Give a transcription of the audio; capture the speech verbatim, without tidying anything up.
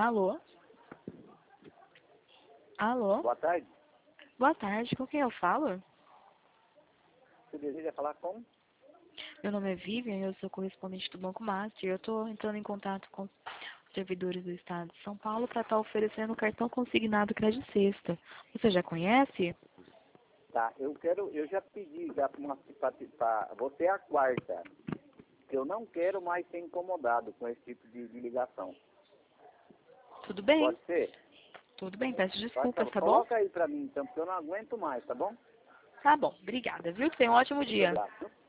Alô? Alô? Boa tarde. Boa tarde, com quem eu falo? Você deseja falar com? Meu nome é Vivian e eu sou correspondente do Banco Master. Eu estou entrando em contato com os servidores do Estado de São Paulo para estar oferecendo o cartão consignado Crédito Sexta. Você já conhece? Tá, eu quero, eu já pedi já para uma para você é a quarta. Eu não quero mais ser incomodado com esse tipo de, de ligação. Tudo bem? Pode ser? Tudo bem, peço Vai, desculpas, tá bom? coloca aí para mim então, porque eu não aguento mais, tá bom? Tá bom, obrigada, viu? Tenha um ótimo Muito dia. grato.